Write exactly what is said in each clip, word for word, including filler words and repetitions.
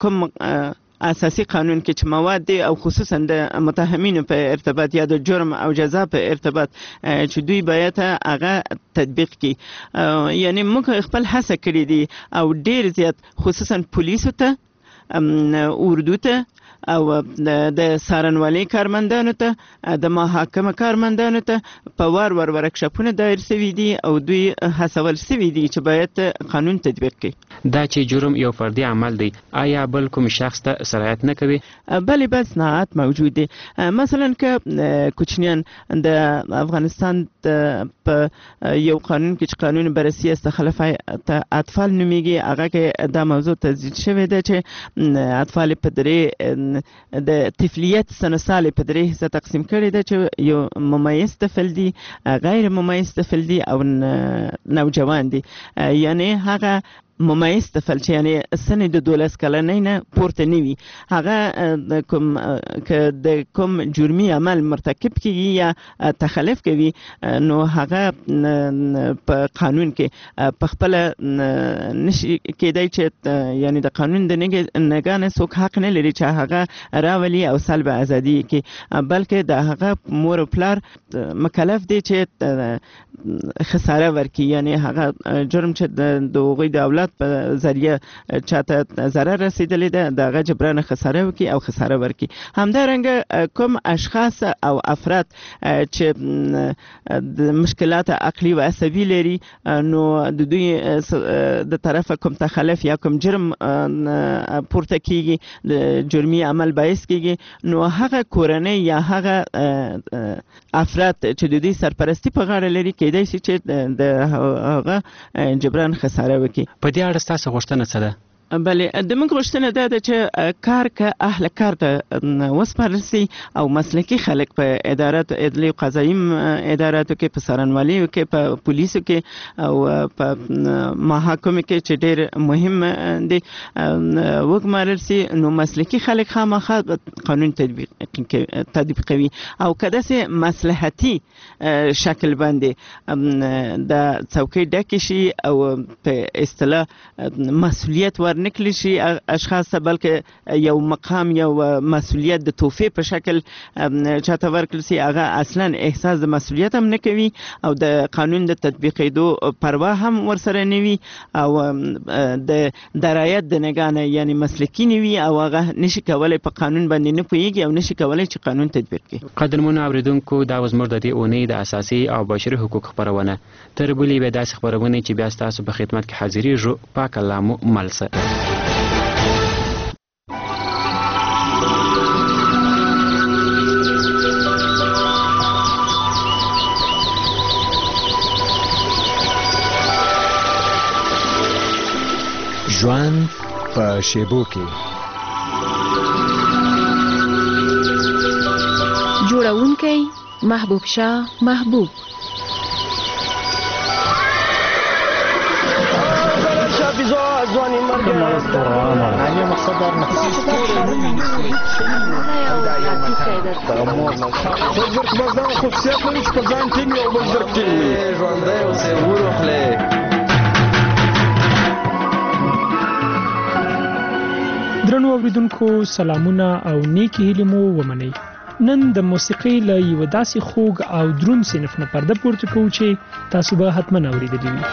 کوم اساسي قانون کې چې مواد دي او خصوصا د متهمینو په ارتباط یا د جرم او جزا په ارتباط چې دوی باید هغه تطبیق کړي. یعنی موږ خپل هڅه کړې دي او ډیر زیات خصوصا پولیسو ته، اردو ته او د څارنوالۍ کارمندانو ته، د محاکمه کارمندانو ته په وار وار ورکشاپونه دایر شوي دي او دوی هڅول شوي دي چې باید قانون تطبیق کړي. دا چې جرم یو فردي عمل دی، آیا بل کوم شخص ته سرایت نه کوي؟ بلې بل صناعت موجود دي. مثلا که کوچنیان د افغانستان په یو قانون کې چې قانون بررسی است خلف اطفال نومیږي، هغه کې دا موضوع تزیید شوی ده چې اطفال په درې د طفلیت سن سال په درې حصه تقسیم کړي ده چې یو ممیز طفل دي، غیر ممیز طفل دي او نوجوان دي. یعنی هغه ممیز طفل چې یعنی سن د دولس کلنۍ نه پورته نه وي، هغه کوم که د کوم جرمي عمل مرتکب کیږي یا تخلف کوي نو هغه په قانون کې په خپل نشي کېدای چې یعنی د قانون د نګانه څوک حق نه لري چې هغه راولي او سلب ازادي کې، بلکې د هغه مور او پلار مکلف دي چې خساره ورکړي. یعنی هغه جرم چې د هغوی د اولاد په ذریعه چاته ضرر رسیدلی ده دغه جبران خساره وکړي او خساره ورکړي. همدارنګه کوم اشخاص او افراد چې د مشکلات عقلي و عصبي لري نو د دوی د طرفه کوم تخلف یا کوم جرم پورته کیږي، د جرمي عمل باعث کیږي، نو هغه کورنۍ یا هغه افراد چې د دوی سرپرستی په غاړه لري کېدای شي چې د هغه جبران خساره وکړي. په دې اړه ستاسو غوښتنه څه ده؟ بله، د موږ غوښتنه دا ده چې کار که اهل کار ته وسپارل سي او مسلکي خلک په اداراتو عدلي او قضایي اداراتو کې، په څارنوالۍ کې، په پولیسو کې او په محاکمو کې چې ډېر مهم دي وګمارل سي، نو مسلکي خلک خامخا قانون تطبیق کوي او که داسې مصلحتي شکل باندې د څوکۍ ډکې شي او په اصطلاح مسؤلیت ور نکلی شي اشخاص ته، بلکې یو مقام یا مسؤلیت د توفیه په شکل چاته ورکړل شي، هغه اصلا احساس د مسؤلیت هم نه کوي او د قانون د تطبیقېدو پروا هم ورسره نه وي او د درایت د نګانه یعنی مسلکي نه وي او هغه نشي کولی په قانون باندې نه پوهېږي او نشي کولی چې قانون تطبیق کړي. قدرمنو اورېدونکو، دا زموږ د دې اونۍ د اساسي او بشري حقوق خپرونه. تر بلې به داسې خپرونې چې بیا ستاسو په خدمت کې حاضرېږو. پاک الله مو مل شه. ژوند په شیبو کې. جوړونکی محبوب شاه محبوب. ځواني مرګ نه مقصد دار نه څوک بازار خصوصیت لري چې په ځان ټینګ او بل ځر ټینګ ژوندی اوسې وروخلې. درنو اوریدونکو، سلامونه او نیکی هیلې مو ومنئ. نن د موسیقۍ له یوه داسې خوږ او دروند صنف نه پرده پورته کوو چې تاسو به حتما اورېدلي وي.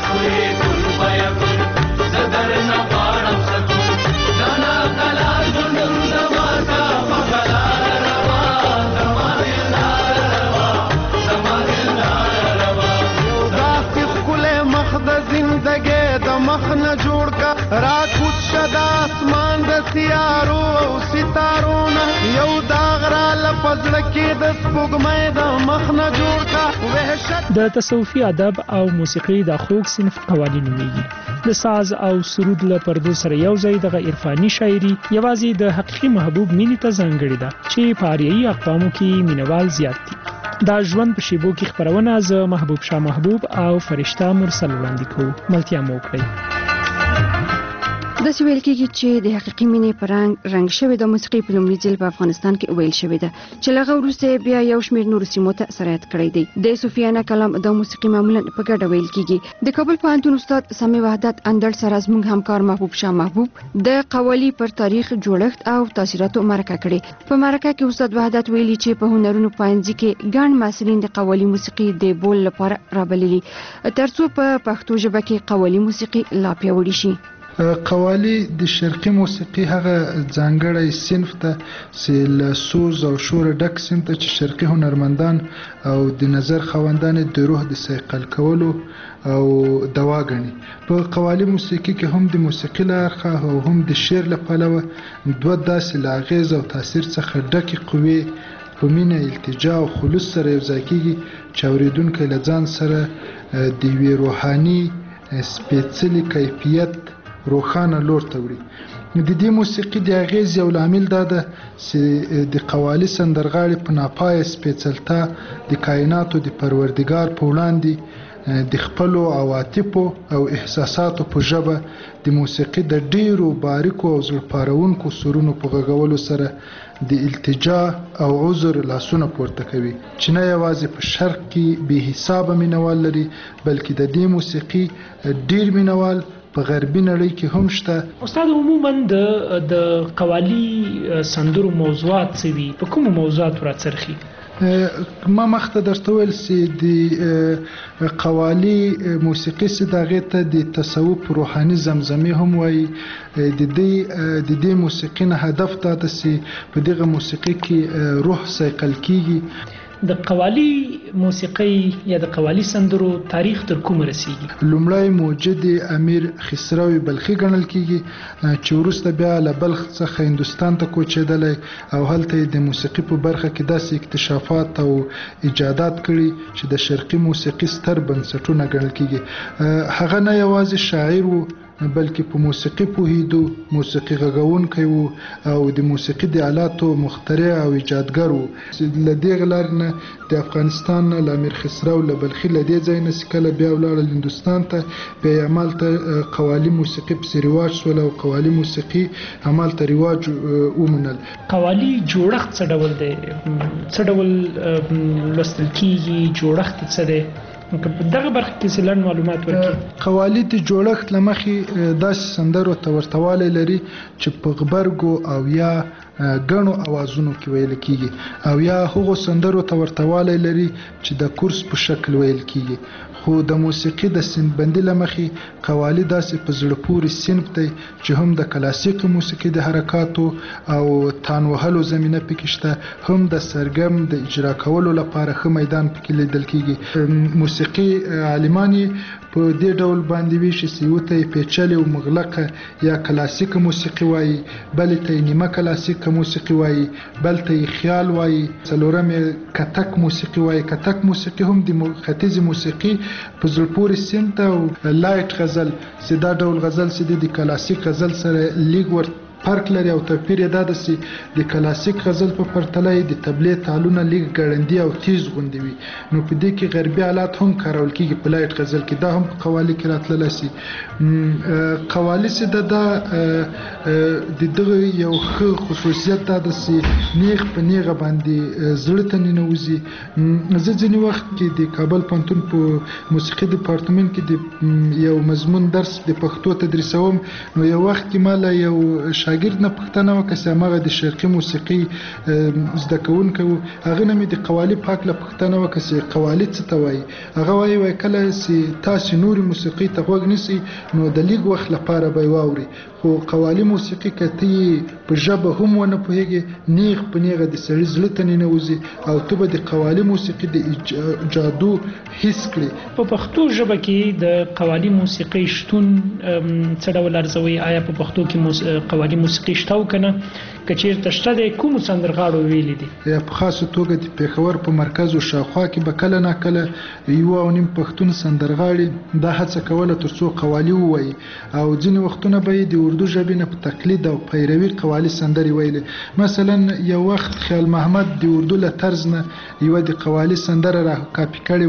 مخنه جوړ کا را کوڅ شدا اسمان د سیارو او ستارو نه یو داغ را لپزړه کې د سپوږمۍ د مخنه جوړ کا وحشت. د تصوفي ادب او موسیقۍ د خوږ صنف قوالی نومیږي. د ساز او سرود له پردو سره یو ځای دغه عرفاني شاعري یوازې د حقیقي محبوب مینې ته ځانګړې ده چې په آریایي اقوامو کې مینوال زیات دي. دا ژوند په شیبو کې خپرونه زه محبوب شاه محبوب او فرشته مرسل وړاندې کوو. ملتیا مو وکړئ. د سی ویل کېږي چې د حقیقي مینې په رنګ رنګ شوې د موسیقي په لومړي ځل په افغانستان کې ویل شوې ده چې لغه وروسته بیا یو شمېر نور سیمو ته سرایت کړی دی د سفیانه کلام د موسیقي معمولا په ګډه ویل کېږي د کابل پوهنتون استاد سامي وحدت اندړ سره زموږ همکار محبوب شاه محبوب د قوالی پر تاریخ جوړښت او تاثیراتو مرکه کړي په مرکه کې استاد وحدت ویلي چې په هنرونو پاینځي کې ګڼ محصلین د قوالی موسیقي د بول لپاره رابللي ترڅو په پښتو ژبه کې قوالی موسیقي لا پیاوړې شي قوالی د شرقي موسیقي هغه ځانګړی صنف ته چې له سوز او شور ډک صنف ته چې شرقي هنرمندان او د نظر خاوندان د روح د صیقل کولو او دوا غني په قوالی موسیقي کې هم د موسیقي له اړخه او هم د شعر له پلوه دوه داسې لاغیز او تاثیر څخه ډکې قوې په مینه التجا او خلوص سره یو ځای کېږي چې اورېدونکی له ځان سره د یوې روحاني سپېڅلي کیفیت روخانه لور ته وړي د دې موسیقي د اغیز یو لامل دا ده چې د قوالی سندرغاړي په ناپایه سپېڅلتا د کائناتو د پروردګار په وړاندې د خپلو عواطفو او احساساتو په ژبه د موسیقي د ډیرو باریکو او زړه سرونو په غږولو سره د التجا او عذر لاسونه پورته کوي چې نه یوازې په شرق کې بې حسابه مینوال لري بلکې د دې موسیقي ډیر مینوال په غربي نړۍ کې هم شته. استاد عموما د د قوالی سندرو موضوعات څه وي په کوم موضوعات راڅرخي؟ ما مخته درته ویل چې د قوالی موسیقي صداغه ته د تصوف روحاني زمزمه هم وایي د دې د دې موسیقي نه هدف دا ده چې په دغه موسیقي کې روح صیقل کیږي. د قوالی موسیقي یا د قوالی سندرو تاریخ تر کومه رسیږي؟ لومړی موجد امیر خسرو بلخي ګڼل کیږي چې وروسته بیا له بلخ څخه هندوستان ته کوچېدلی او هلته د موسیقي په برخه کې داسې اکتشافات او ایجادات کړي چې د شرقي موسیقي ستر بنسټونه ګڼل کیږي. هغه نه یوازې شاعر و بلکې په موسیقي پوهیدو موسیقي غږونکی وو او د موسیقي د آلاتو مخترع او ایجادګر وو. له دې لارې نه د افغانستان نه له امیر خسرو له بلخي له دې ځای نه چې کله بیا ولاړل هندوستان ته بیا یې همالته قوالي موسیقي پسې رواج شول او قوالي موسیقي همالته رواج ومنل. قوالي جوړښت څه ډول دی؟ څه ډول لوستل کیږي؟ جوړښت څه دی؟ دغه برخه کې سلن معلومات ورکړي. قوالی د جوړښت لمخې داسې سندرو ته ورتوالی لري چې په غبرګو او یا غنو اوازونو کې ویل کیږي او یا هغو سندرو ته ورتوالی لري چې د کورس په شکل ویل کیږي. خو د موسیقي د سنبندي لمخې قوالی داسې په زړه پورې صنف دی چې هم د کلاسیک موسیقي د حرکاتو او تان وهلو زمینه پکې شته هم د سرګم د اجرا کولو لپاره ښه میدان پکې لیدل کیږي. موسیقي عالمان په دې ډول باندې وی چې یو ته پیچلې او مغلقه یا کلاسیک موسیقي وایي بل ته نیمه کلاسیک موسیقي وایي بل ته خیال وایي څلورم کتک موسیقي وایي. کتک موسیقي هم د ختیځ موسیقي په زړه پورې صنف ته او لایټ غزل چې دا ډول غزل چې د کلاسیک غزل سره لیګ ور فرق لري او توپیر یې دا ده چې د کلاسیک غزل په پرتله د تبلې تالونه لیک ګړندي او تیز غوندې وي نو په دې کې غربي آلات هم کارول کیږي په لایټ غزل کې دا هم په قوالی کې راتللی سي. قوالی چې د دا د دغه یو ښه خصوصیت دا ده چې نیغ په نیغه باندې زړه ته ننوځي. زه ځینې وخت کې د کابل پوهنتون په موسیقي ډپارټمنټ کې د یو مضمون درس د پښتو تدریسوم نو یو وخت کې ما له یو شاګرد نه پوښتنه وکړه چې هماغه د شرقي موسیقي زده کوونکی و هغه نه مې د قوالي په هکله پوښتنه وکړه چې قوالي څه ته وایي. هغه وایي وایي کله چې تاسې نورې موسیقي ته غوږ نیسئ نو د لیږ وخت لپاره به یې واورئ خو قوالي موسیقي که ته یې په ژبه هم ونه پوهېږې نیغ په نیغه د سړي زړه ته ننوځي او ته به د قوالي موسیقي د جادو حس کړې. په پښتو ژبه کې د قوالي موسیقي شتون څه ډول ارزوي؟ آیا په پښتو کې قوالي موسیقي شته او کنه که چیرته شته د کومو سندرغاړو ویلي دي؟ په خاصه توګه د پېښور په مرکز او شاوخوا کې به کله نه کله یو او نیم پښتون سندرغاړي دا هڅه کوله تر څو قوالي ووایي او ځینې وختونه به یې د اردو ژبې نه په تقلید او پیروي قوالي سندرې ویلې. مثلا یو وخت خیال محمد د اردو له طرز نه یوه د قوالي سندره را کاپي کړې وه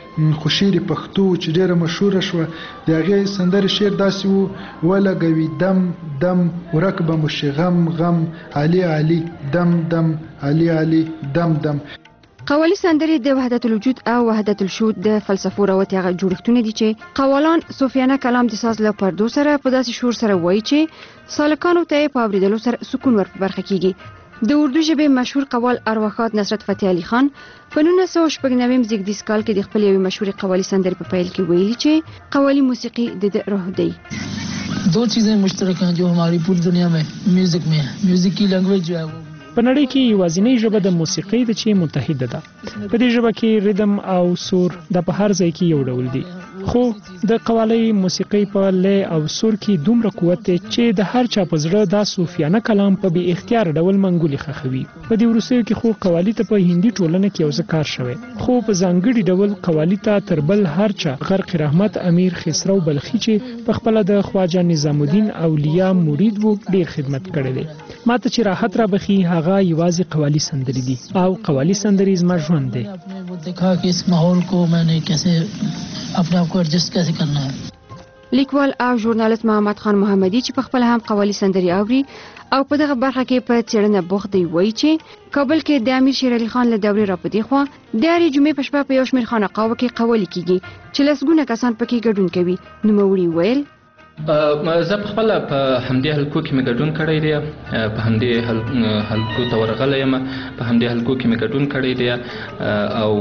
خوشيري پښتو چې ډیره مشهوره شوه د هغې سندرې شعر داسې و ولګوي دم دم ورک به مو شي غم غم علي علي دم دم علي علي دم دم. قوالی سندرې د وحدت الوجود او وحدت الشهود د فلسفو راوتي هغه جوړښتونه دي چې قوالان صوفیانه کلام د ساز له پردو سره په داسې شور سره وایي چې سالکانو ته په اوریدلو سره سکون ور په برخه کیږي. د اردو ژبې مشهور قوال ارواښاد نصرت فتح علي خان په نولس سوه شپږ نوي زیږدیز کال کې د خپل یوې مشهورې قوالی سندرې په پیل کې ویلي چې قوالی موسیقي د روح دی. دو چیزیں مشترک ہیں جو ہماری پوری دنیا میں میوزک میں ہے. میوزک کی لینگویج جو ہے وہ په نړۍ کې یوازینۍ ژبه د موسیقۍ ده چې متحده ده. په دې ژبه کې ریدم او سور د په هر ځای کې یو ډول دي، خو د قوالی موسیقۍ په لې او سور کې دومره قوت دی چې د هر چا په زړه دا صوفیانه کلام په بې اختیار ډول منګولې خښوي. په دې وروستیو کې خو قوالی ته په هندي ټولنه کې یو څه کار شوی، خو په ځانګړي ډول قوالی ته تر بل هر چا غرق رحمت امیر خسرو بلخي چې په خپله د خواجه نظام الدین اولیاء مرید و ډیر خدمت کړی دی. ماته چې راحت را بخي هغه یوازې قوالی سندرې دي او قوالی سندرې زما ژوند دی. دیکھا کہ اس ماحول کو میں نے کیسے اپنے آپ کو ایڈجسٹ کیسے کرنا ہے. لیکوال او ژورنالیست محمد خان محمدي چې په خپل هم قوالی سندرې اوري او په دغه برخه کې په څېړنه بوخت دی وایي چې کابل کې د امیر شیر علي خان له دورې راپدې خوا د هرې جمعې په شپه په یو شمېر خانقاوو کې قوالی کیږي چې لسګونه کسان پکې ګډون کوي. نوموړي ویل زه په خپله په همدې حلقو کې مې ګډون کړی دی، په همدې حلقو ته ورغلی یم، په همدې حلقو کې مې ګډون کړی دی او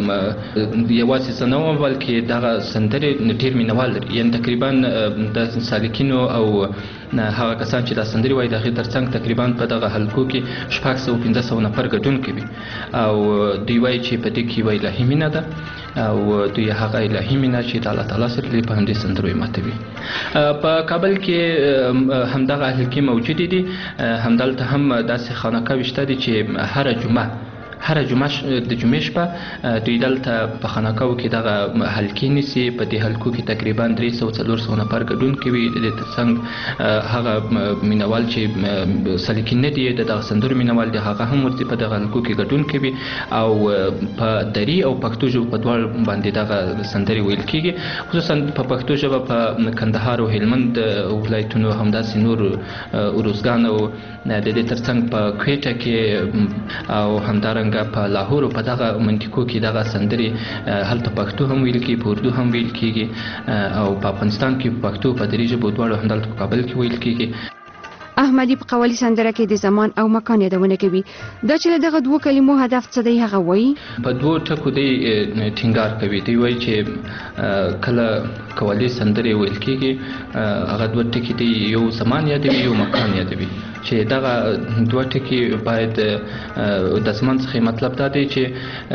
یوازې زه نه وم بلکې دغه سندرې ډېر مینهوال لري، یعنې تقریبا د سالکینو او هغه کسان چې دا سندرې وایي د هغې تر څنګ تقریبا په دغه حلقو کې شپږ سوه پنځه سوه نفر ګډون کوي او دوی وایي چې په دې کې یوه الهي مینه ده او دوی هغه الهي مینه چې د الله تعالی سره لري په همدې سندرو یې ماتوي. په کابل کې همدغه حلقې موجودې دي، همدلته هم داسې خانقاوې شته دي چې هره جمعه هر جمعه د جمعې شپه دوی دلته په خانقاو کې دغه حلقې نیسي. په دې حلقو کې تقریبا درې سوه څلور سوه نفر ګډون کوي. د دې تر څنګ هغه مینوال چې سالکین نه دي د دغه سندرو مینوال دي هغه هم ورته په دغه حلقو کې ګډون کوي او په دري او پښتو ژبه په دواړو باندې دغه سندرې ویل کېږي. خصوصا په پښتو ژبه په کندهار او هلمند ولایتونو همداسې نور اروزګان او د دې تر څنګ په کویټه کې او همدارنګه په لاهور او په دغه منطقو کې دغه سندرې هلته پښتو هم ویل کېږي، په اردو هم ویل کېږي او په افغانستان کې پښتو په دري ژبو دواړو همدلته په کابل کې ویل کېږي. احمدي په قوالی سندره کې د زمان او مکان یادونه کوي. دا چې دغه دوه کلمو هدف څه دی هغه وایي په دوه ټکو دی ټینګار کوي. دی وایي چې کله قوالی سندرې ویل کېږي هغه دوه ټکي دي، یو زمان یادوي یو مکان یادوي، چې دغه دوه ټکي باید د زمان څخه مطلب دا دی چې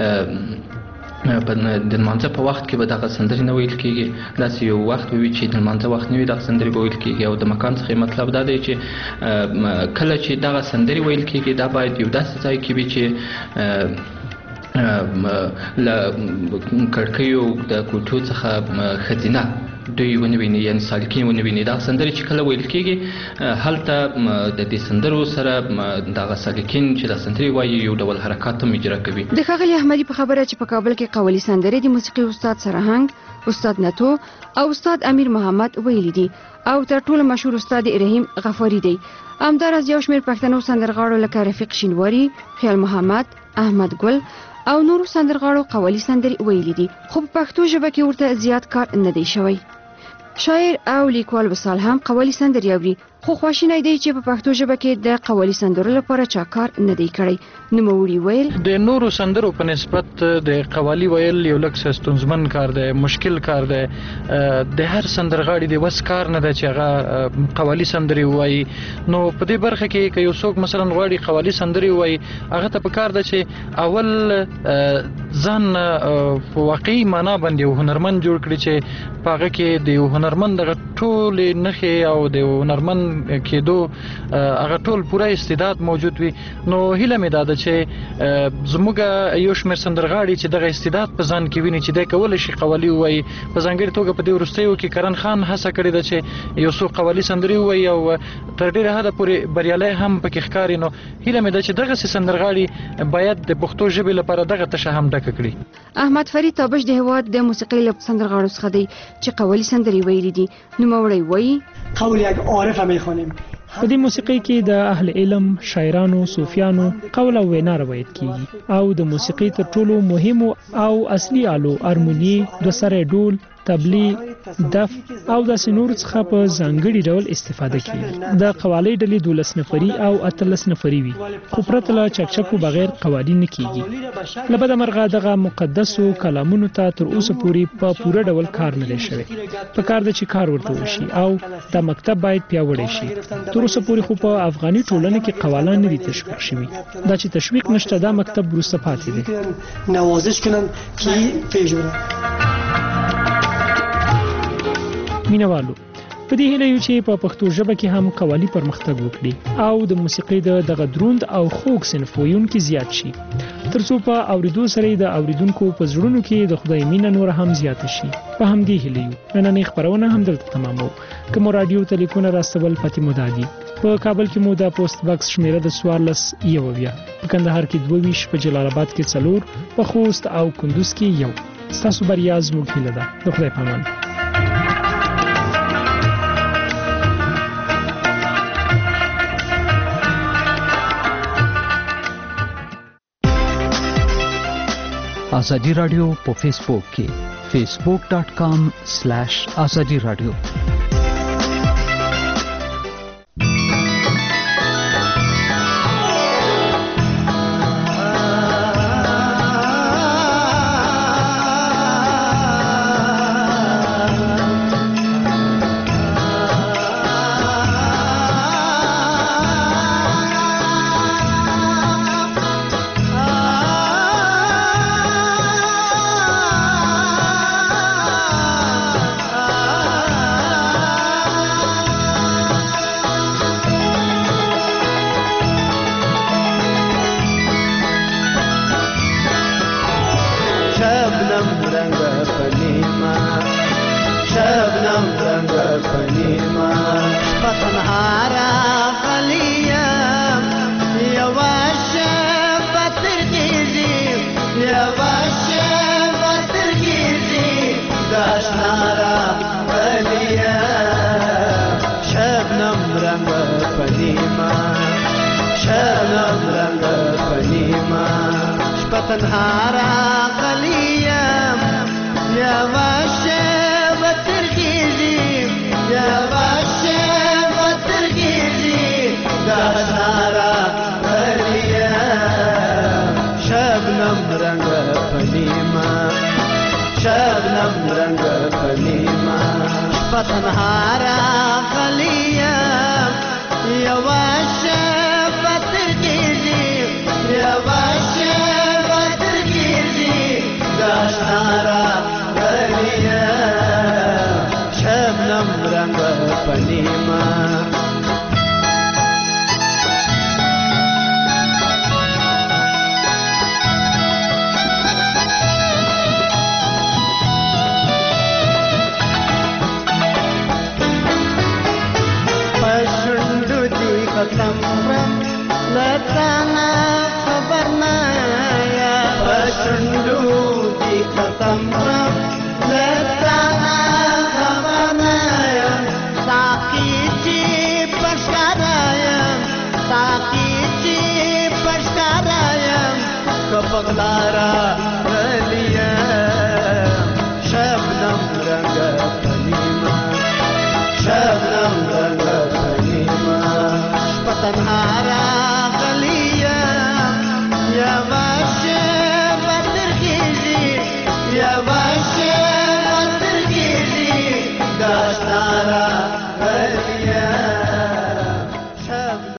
په د لمانځه په وخت کې به دغه سندرې نه ویل کېږي، داسې یو وخت به وي چې د لمانځه وخت نه وي دغه سندرې به ویل کېږي. او د مکان څخه مطلب دا دی چې کله چې دغه سندرې ویل کېږي دا باید یو داسې ځای کې وي چې له کړکیو د کوټو څخه ښځینه دوی ونه ویني، یعنې سالکین ونه ویني. دغه سندرې چې کله ویل کېږي هلته د دې سندرو سره دغه سالکین چې دا سندرې وایي یو ډول حرکات هم اجرا کوي. د ښاغلي احمدي په خبره چې په کابل کې قوالی سندرې د موسیقي استاد سرهنګ، استاد نتو او استاد امیر محمد ویلي دي او تر ټولو مشهور استاد رحیم غفاری دی. همداراز یو شمېر پښتنو سندرغاړو لکه رفیق شینواري، خیال محمد، احمد ګل او نورو سندرغاړو قوالی سندرې ویلي دي، خو په پښتو ژبه کې ورته زیات کار نه دی شوی. شاعر او لیکوال وصال هم قوالی سندرې اوري، خو خواشینی دی چې په پښتو ژبه کې د قوالی سندرو لپاره چا کار نه دی کړی. نوموړي ویل د نورو سندرو په نسبت د قوالی ویل یو لږ ستونزمن کار دی، مشکل کار دی. د هر سندرغاړي د وس کار نه دی چې هغه قوالی سندرې ووایي. نو په دې برخه کې که یو څوک مثلا غواړي قوالی سندرې ووایي هغه ته پکار ده چې اول ځان په واقعي معنا باندې یو هنرمند جوړ کړي چې په هغه کې د یو هنرمند دغه ټولې نښې او د یو هنرمند کېدو هغه ټول پوره استعداد موجود وي. نو هیله مې ده چې زموږ یو شمېر سندرغاړي چې دغه استعداد په ځان کې ویني چې دی کولی شي قوالي ووایي. په ځانګړې توګه په دې وروستیو کې کرن خان هڅه کړې ده چې یو څو قوالي سندرې ووایي او تر ډېره حده پورې بریالی هم پکې ښکاري. نو هیله مې ده چې دغسې سندرغاړي باید د پښتو ژبې لپاره دغه تشه هم ډکه کړي. احمد فرید تابش د هېواد د موسیقۍ له سندرغاړو څخه دی چې قوالي سندرې ویلي دي. نوموړی وایي قول یک عارفه میخوانیم. په دې موسیقۍ کې د اهل علم، شاعرانو، صوفیانو قول او وینا روایت کیږي او د موسیقۍ تر ټولو مهمو او اصلي آلو هارموني، دوسری ډول، تبلی، دف او داسې نور څخه په ځانګړي ډول استفاده کیږي. د قوالۍ ډلې دولس نفري او اتلس نفري وي خو پرته له چکچکو بغیر قوالي نه کیږي. له بده مرغه دغه مقدسو کلامونو ته تر اوسه پورې په پوره ډول کار نه دی شوی. په کار ده چې کار ورته وشي او دا مکتب باید پیاوړی شي. تر اوسه پورې خو په افغاني ټولنه کې قوالان نه دي تشویق شوي. دا چې تشویق نشته دا مکتب وروسته پاتې دی. نوازش کنن کی پیژوره مینوالو په دې هیله یو چې په پښتو ژبه کې هم قوالي پرمختګ وکړي او د موسیقۍ د دغه دروند او خوږ صنف ویونکي زیات شي ترڅو په اوریدو سره د اوریدونکو په زړونو کې د خدای مینه نور هم زیات شي. په همدې هیله یو نننۍ خپرونه هم دلته تمامو. کوم رادیو ټلیفون راستول فاطمه دادی. په کابل کې مو د پوسټ باکس شمیره د څوارلس یوویا، په کندهار کې دوه ویشت، په جلال آباد کې څلور، په خوست او کندوز کې یو. ستاسو بریا زموږ هیله ده. د خدای پامان. آزادی رادیو په فیسبوک کې facebook dot com slash azadi radio. Tanha